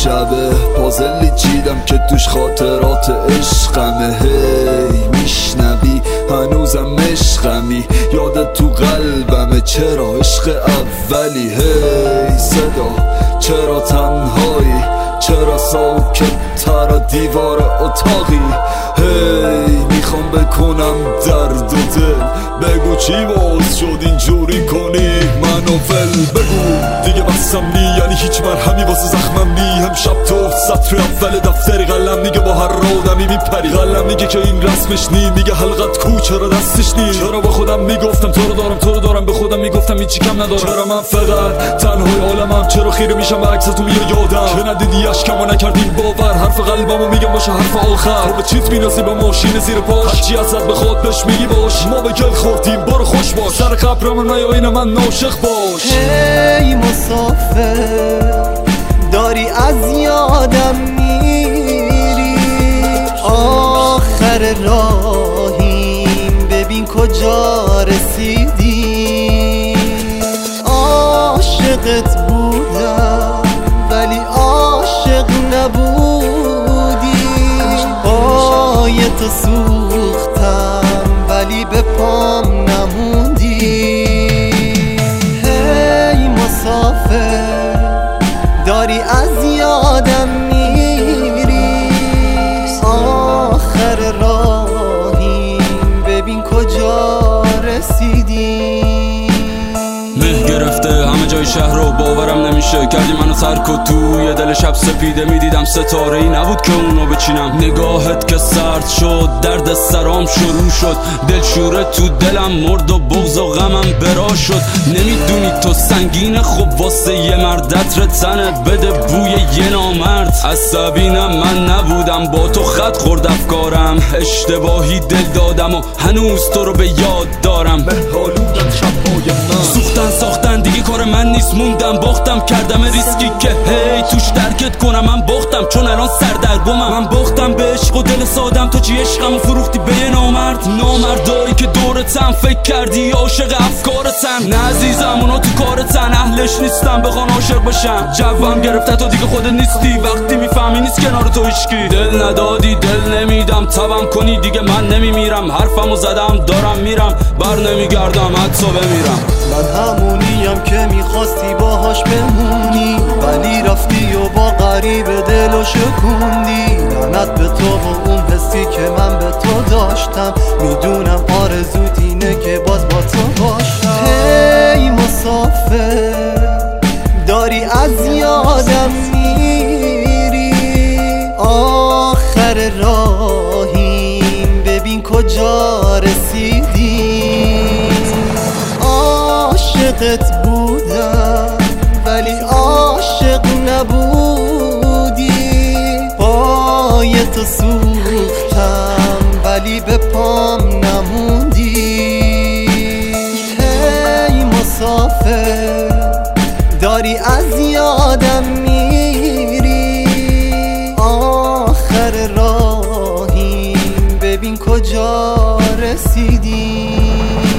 شبه پازلی چیدم که توش خاطرات عشقمه. هی میشنوی هنوزم عشقمی، یادت تو قلبمه چرا عشق اولی. هی صدا چرا تنهایی، چرا ساکت تر دیوار اتاقی. هی میخوام بکنم درد و دل، بگو چی باز شد اینجوری کنی منو ول. بگو دیگه بسم نی، یعنی هیچ مرهمی واسه زخمم نی. امشب تو سطر اول دفتری قلم میگه با هر آدمی میپری. قلم میگه که این رسمش نی، میگه حلقت کو چرا دستش نی. چرا با خودم میگفتم تو رو دارم به خودم میگفتم هیچی کم ندارم. چرا من فقط تنهای عالمم، چرا خیره میشم به عکس تو میاد یادم که ندیدی اشکمو نکردیم باور. حرف قلبمو میگم باشه حرف آخر، تو به چیت میرسی با ماشین زیر پاش، هرچی ازت بخواد بهش میگی باش. ما به گل خوردیم برو خوش باش، سر قبرم نیا این من ناشق باش. هی مسافر داری از یادم میری، آخر راهیم ببین کجا رسیدی. عاشقت بودم ولی عاشق نبودی، پای تو سوختم ولی به پام نموندی. هی مسافر داری از یادم میری، آخر راهیم ببین کجا رسیدی. مه گرفته همه جای شهر رو باورم نمیشه، کردی منو سرک و توی دل شب سپیده میدیدم ستاره ای نبود که اونو بچینم. نگاهت که سرد شد درد سرام شروع شد، دلشوره تو دلم مرد و بغض و غمم برا شد. نمیدونی تو سنگینه خب واسه یه مرد عطر تنت بده بوی یه نامرد. عصبینم من نبودم با تو خط خورد افکارم، اشتباهی دل دادم و هنوز تو رو به یاد دارم. مه‌آلودن شب‌های من ساختن دیگه کار من نیست، موندم باختم کردم ریسکی که هی توش درکت کنم. من باختم چون الان سردرگمم، من باختم به عشق و دل سادم. تو چی عشقمو فروختی به یه نامردایی که دورتم فکر کردی عاشق افکارتن. نه عزیزم اونا تو کارتن، اهلش نیستم بخوان عاشق بشن. جوم گرفته تو دیگه خودت نیستی، وقتی میفهمی نیست کنار تو هیچکی. دل ندادی دل نمیدم، تبم کنی دیگه من نمیمیرم. حرفمو زدم دارم میرم، بر نمیگردم حتی بمیرم. من همونیم که میخواستی باهاش بمونی، ولی رفتی و با غریب دلو شکوندی. لعنت به تو و اون حسی که من به تو داشتم، میدونم آرزوت اینه که باز با تو باشم. هی مسافر داری از یادم میری، آخر راهیم ببین کجا رسیدی. عاشقت بودم ولی عاشق نبودی، پای تو سوختم ولی به پام نموندی. هی مسافر داری از یادم میری، آخر راهیم ببین کجا رسیدی.